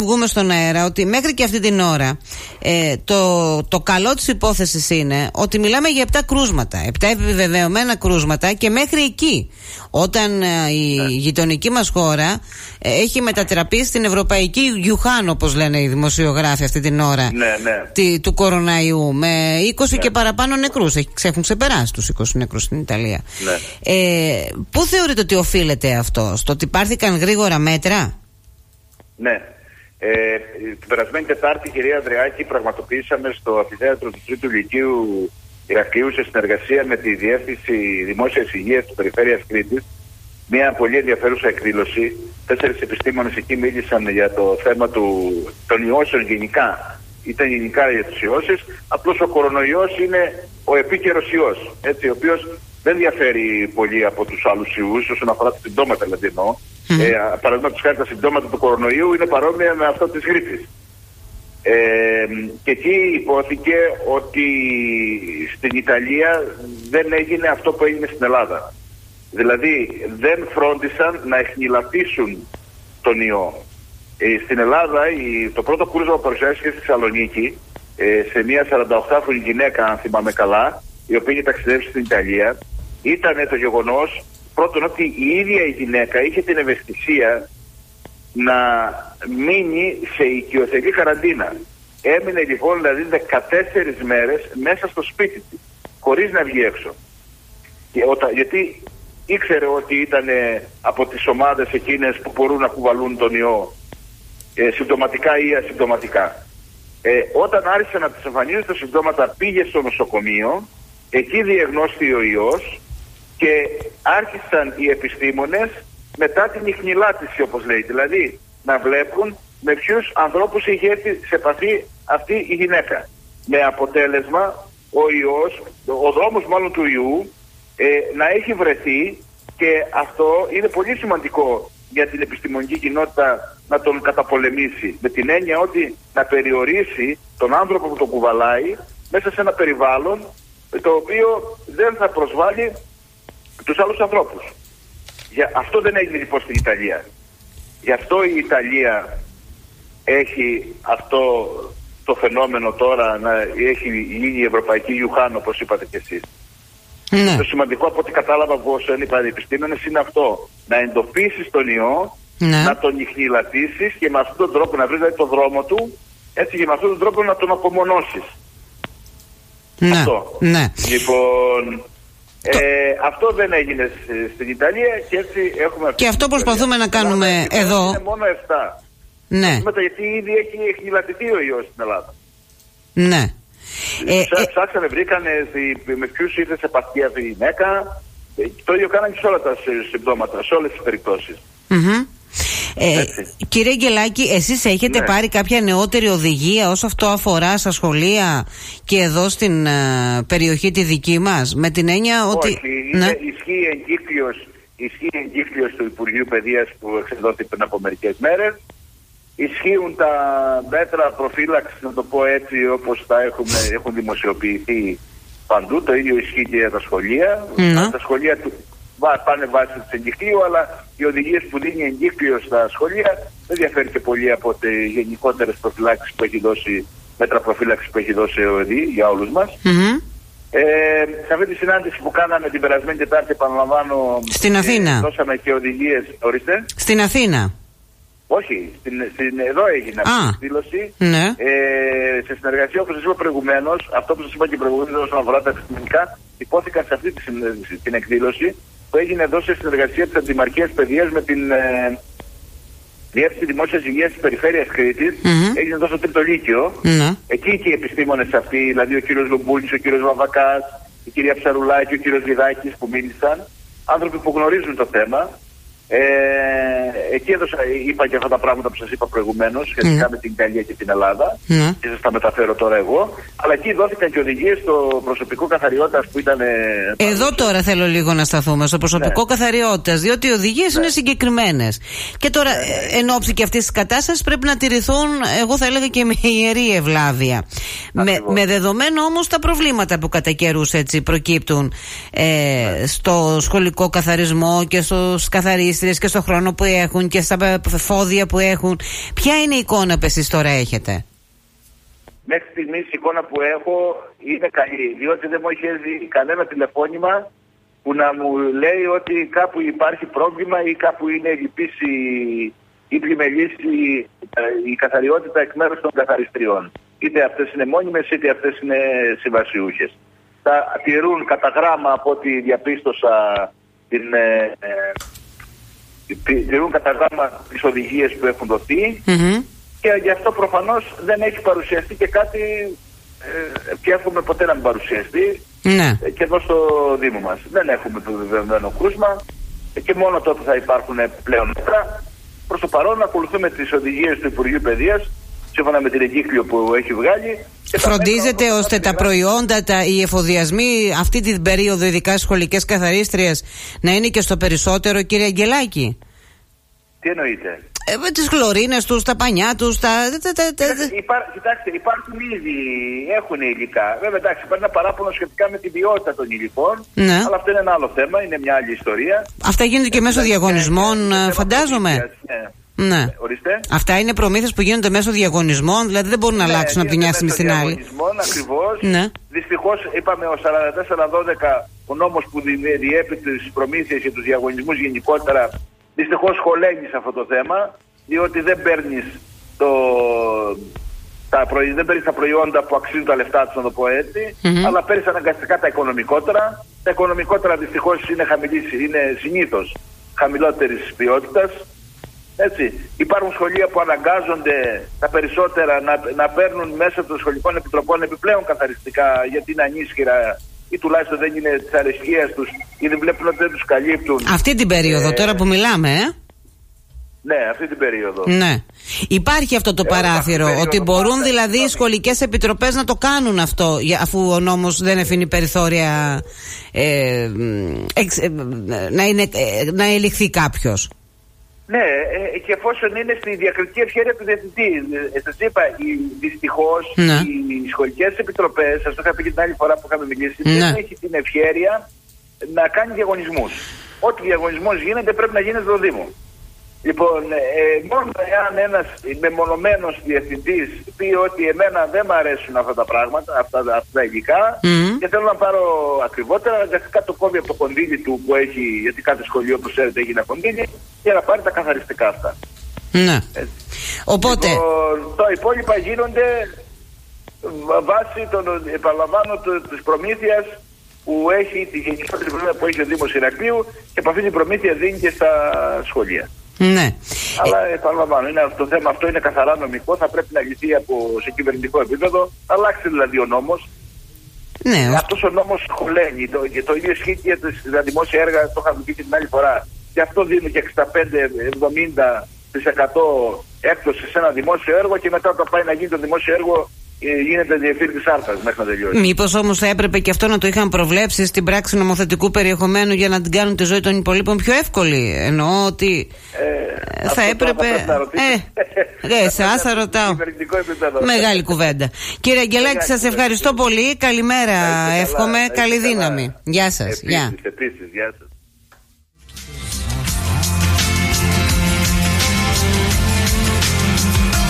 Βγούμε στον αέρα ότι μέχρι και αυτή την ώρα το καλό της υπόθεσης είναι ότι μιλάμε για 7 κρούσματα, 7 επιβεβαιωμένα κρούσματα, και μέχρι εκεί, όταν η γειτονική μας χώρα έχει μετατραπεί στην ευρωπαϊκή Γιουχάν, όπως λένε οι δημοσιογράφοι αυτή την ώρα, του κοροναϊού, με 20 και παραπάνω νεκρούς. Έχουν ξεπεράσει τους 20 νεκρούς στην Ιταλία. Πού θεωρείτε ότι οφείλεται αυτό, στο ότι πάρθηκαν γρήγορα μέτρα? Ναι. Την περασμένη Τετάρτη, κυρία Ανδρεάκη, πραγματοποιήσαμε στο αμφιθέατρο του Τρίτου Λυκείου Ηρακλείου, σε συνεργασία με τη Διεύθυνση Δημόσιας Υγείας της Περιφέρειας Κρήτης, μια πολύ ενδιαφέρουσα εκδήλωση. 4 επιστήμονες εκεί μίλησαν για το θέμα των ιώσεων γενικά. Ήταν γενικά για τις ιώσεις. Απλώς ο κορονοϊός είναι ο επίκαιρος ιός, έτσι, ο οποίος δεν διαφέρει πολύ από τους άλλους ιούς όσον αφορά τα συμπτώματα, δηλαδή εννοώ. Παραδείγματος χάρη, τα συμπτώματα του κορονοϊού είναι παρόμοια με αυτά της γρίπης. Και εκεί υπόθηκε ότι στην Ιταλία δεν έγινε αυτό που έγινε στην Ελλάδα. Δηλαδή δεν φρόντισαν να εχνηλατήσουν τον ιό. Στην Ελλάδα το πρώτο κρούσμα που παρουσιάστηκε στη Θεσσαλονίκη, σε μια 48χρονη γυναίκα, αν θυμάμαι καλά, η οποία είχε ταξιδέψει στην Ιταλία, ήταν το γεγονός πρώτον ότι η ίδια η γυναίκα είχε την ευαισθησία να μείνει σε οικειοθελή καραντίνα. Έμεινε λοιπόν δηλαδή 14 μέρες μέσα στο σπίτι της, χωρίς να βγει έξω. Γιατί ήξερε ότι ήταν από τις ομάδες εκείνες που μπορούν να κουβαλούν τον ιό, συμπτωματικά ή ασυμπτωματικά. Όταν άρχισε να της εμφανίζονται τα συμπτώματα, πήγε στο νοσοκομείο, εκεί διεγνώστη ο ιός και άρχισαν οι επιστήμονες μετά την ιχνηλάτηση, όπως λέει, δηλαδή να βλέπουν με ποιους ανθρώπους είχε έρθει σε επαφή αυτή η γυναίκα. Με αποτέλεσμα ο δρόμος μάλλον του ιού να έχει βρεθεί, και αυτό είναι πολύ σημαντικό για την επιστημονική κοινότητα να τον καταπολεμήσει, με την έννοια ότι να περιορίσει τον άνθρωπο που τον κουβαλάει μέσα σε ένα περιβάλλον το οποίο δεν θα προσβάλλει τους άλλους ανθρώπους. Αυτό δεν έγινε λοιπόν στην Ιταλία. Γι' αυτό η Ιταλία έχει αυτό το φαινόμενο τώρα, έχει γίνει η Ευρωπαϊκή Γιουχάν, όπως είπατε κι εσείς. Ναι. Το σημαντικό από ό,τι κατάλαβα εγώ, όσο είπαν οι επιστήμονες, είναι αυτό. Να εντοπίσεις τον ιό, να τον ιχνηλατήσεις και με αυτόν τον τρόπο να βρεις δηλαδή τον δρόμο του, έτσι, και με αυτόν τον τρόπο να τον απομονώσεις. Ναι. Αυτό. Ναι. Λοιπόν, αυτό δεν έγινε στην Ιταλία και έτσι έχουμε... Και αυτό προσπαθούμε να κάνουμε εδώ. Είναι μόνο 7. Ναι. Γιατί ήδη έχει εχνηλατηθεί ο ιός στην Ελλάδα. Ναι. Ψάξανε, βρήκανε με ποιους ήρθε σε επαφή αυτή η γυναίκα. Το ίδιο κάνανε και σε όλα τα συμπτώματα, σε όλες τις περιπτώσεις. Κύριε Γκελάκη, εσείς έχετε πάρει κάποια νεότερη οδηγία όσο αυτό αφορά στα σχολεία και εδώ στην περιοχή τη δική μας, με την έννοια ότι... Όχι, ισχύει εγκύκλειος του Υπουργείου Παιδείας που εξεδόθηκε πριν από μερικές μέρες. Ισχύουν τα μέτρα προφύλαξης, να το πω έτσι, όπως τα έχουν δημοσιοποιηθεί παντού. Το ίδιο ισχύει και για τα σχολεία. Τα σχολεία πάνε βάσει της εγκύκλειου, αλλά οι οδηγίες που δίνει εγκύκλειο στα σχολεία δεν διαφέρει και πολύ από τις γενικότερες προφυλάξεις που έχει δώσει, μέτρα προφύλαξης που έχει δώσει ο ΕΔΗ για όλους μας. Σε αυτή τη συνάντηση που κάναμε την περασμένη Τετάρτη, επαναλαμβάνω, στην Αθήνα, δώσαμε και οδηγίες. Ορίστε. Στην Αθήνα. Όχι, εδώ έγινε αυτή η εκδήλωση. Ναι. Σε συνεργασία, όπως σας είπα προηγουμένως, αυτό που σας είπα και προηγουμένως όσον αφορά τα επιστημονικά, υπόθηκαν σε αυτή την εκδήλωση που έγινε εδώ σε συνεργασία της Αντιμαρχίας Παιδείας με την Διεύθυνση Δημόσιας Υγείας της Περιφέρειας Κρήτης. Έγινε εδώ στο Τρίτο Λύκειο. Εκεί και οι επιστήμονες αυτοί, δηλαδή ο κύριος Λουμπούλης, ο κύριος Βαβακάς, η κυρία Ψαρουλάκη, ο κύριος Λιδάκης που μίλησαν, άνθρωποι που γνωρίζουν το θέμα. Εκεί είπα και αυτά τα πράγματα που σας είπα προηγουμένως σχετικά με την Ιταλία και την Ελλάδα, και σας τα μεταφέρω τώρα εγώ. Αλλά εκεί δόθηκαν και οδηγίες στο προσωπικό καθαριότητας που ήταν... Εδώ τώρα θέλω λίγο να σταθούμε στο προσωπικό καθαριότητας, διότι οι οδηγίες είναι συγκεκριμένες. Και τώρα εν ώψη και αυτής της κατάστασης πρέπει να τηρηθούν, εγώ θα έλεγα, και με ιερή ευλάβεια. Με δεδομένο όμως τα προβλήματα που κατά καιρούς έτσι προκύπτουν στο σχολικό καθαρισμό και στους καθαρίστες καθαρίστριες και στο χρόνο που έχουν και στα φόδια που έχουν. Ποια είναι η εικόνα που εσείς τώρα έχετε? Μέχρι στιγμής η εικόνα που έχω είναι καλή, διότι δεν μου έχει έρθει κανένα τηλεφώνημα που να μου λέει ότι κάπου υπάρχει πρόβλημα ή κάπου είναι λυπής ή πλημελής η καθαριότητα εκ μέρους των καθαριστριών. Είτε αυτές είναι μόνιμες είτε αυτές είναι συμβασιούχες. Τα τηρούν κατά γράμμα, από ό,τι διαπίστωσα, τηρούν κατά γράμμα τις οδηγίες που έχουν δοθεί. Και γι' αυτό προφανώς δεν έχει παρουσιαστεί και κάτι και εύχομαι ποτέ να μην παρουσιαστεί. Ναι. Και εδώ στο Δήμο μας. Δεν έχουμε το βεβαιωμένο κρούσμα και μόνο τότε θα υπάρχουν πλέον μέτρα. Προς το παρόν ακολουθούμε τις οδηγίες του Υπουργείου Παιδείας σύμφωνα με την εγκύκλιο που έχει βγάλει. Φροντίζετε ώστε τα προϊόντα, οι εφοδιασμοί αυτή την περίοδο, ειδικά σχολικές καθαρίστριες, να είναι και στο περισσότερο, κύριε Αγγελάκη? Τι εννοείτε? Τις χλωρίνες τους, τα πανιά τους, Κοιτάξτε, υπάρχουν ήδη, έχουν υλικά. Βέβαια, εντάξει, υπάρχει ένα παράπονο σχετικά με την ποιότητα των υλικών. Ναι. Αλλά αυτό είναι ένα άλλο θέμα, είναι μια άλλη ιστορία. Αυτά γίνονται και μέσω διαγωνισμών, φαντάζομαι. Ναι. Ορίστε. Αυτά είναι προμήθειες που γίνονται μέσω διαγωνισμών, δηλαδή δεν μπορούν να αλλάξουν από τη μια στιγμή στην άλλη. Διαγωνισμών, ακριβώς. Ναι. Δυστυχώς, είπαμε, ο 4412, ο νόμος που διέπει τις προμήθειες και τους διαγωνισμούς γενικότερα, δυστυχώς χωλαίνει σε αυτό το θέμα, διότι δεν παίρνεις τα προϊόντα που αξίζουν τα λεφτά τους, να το πω έτσι, αλλά παίρνεις αναγκαστικά τα οικονομικότερα. Τα οικονομικότερα δυστυχώς είναι συνήθως χαμηλότερης ποιότητας. Έτσι. Υπάρχουν σχολεία που αναγκάζονται τα περισσότερα να παίρνουν μέσα των σχολικών επιτροπών επιπλέον καθαριστικά, γιατί είναι ανίσχυρα ή τουλάχιστον δεν είναι της αρεσκίας τους ή δεν βλέπουν ότι δεν τους καλύπτουν. Αυτή την περίοδο τώρα που μιλάμε, Ναι, αυτή την περίοδο. Ναι. Υπάρχει αυτό το παράθυρο, ότι μπορούν δηλαδή οι σχολικές επιτροπές να το κάνουν αυτό, αφού ο νόμος δεν αφήνει περιθώρια να ελιχθεί κάποιος. Ναι, και εφόσον είναι στη διακριτική ευχέρεια του διευθυντή. Σας είπα, δυστυχώς οι σχολικές επιτροπές, σας το είχα πει και την άλλη φορά που είχαμε μιλήσει, δεν έχει την ευχέρεια να κάνει διαγωνισμούς. Ό,τι διαγωνισμός γίνεται πρέπει να γίνει στο Δήμο. Λοιπόν, μόνο εάν ένας μεμονωμένος διευθυντής πει ότι εμένα δεν μου αρέσουν αυτά τα πράγματα, αυτά τα υλικά, και θέλω να πάρω ακριβότερα, αναγκαστικά το κόβει από το κονδύλι του που έχει, γιατί κάθε σχολείο που ξέρετε έχει ένα κονδύλι, για να πάρει τα καθαριστικά αυτά. Ναι. Οπότε. Λοιπόν, τα υπόλοιπα γίνονται βάσει επαναλαμβάνω της προμήθειας που έχει τη γενικότερη προμήθεια που έχει ο Δήμος Ηρακλείου, και από αυτή την προμήθεια δίνει και στα σχολεία. Ναι. Αλλά επαναλαμβάνω, το θέμα αυτό είναι καθαρά νομικό, θα πρέπει να λυθεί σε κυβερνητικό επίπεδο. Αλλάξει δηλαδή ο νόμος. Ναι. Αυτός ο νόμος χωλαίνει. Και το ίδιο ισχύει και τα δημόσια έργα, το είχαμε πει και την άλλη φορά. Και αυτό δίνει και 65-70% έκπτωση σε ένα δημόσιο έργο, και μετά όταν πάει να γίνει το δημόσιο έργο γίνεται διευθύντη της άρθρας μέχρι να τελειώσει. Μήπως όμως θα έπρεπε και αυτό να το είχαν προβλέψει στην πράξη νομοθετικού περιεχομένου για να την κάνουν τη ζωή των υπολείπων πιο εύκολη? Εννοώ ότι θα έπρεπε. Εσάς θα ρωτάω. Μεγάλη κουβέντα. Κύριε Αγγελάκη, σας ευχαριστώ πολύ. Καλημέρα, εύχομαι. Καλή δύναμη. Γεια σας. Επίσης, γεια σας.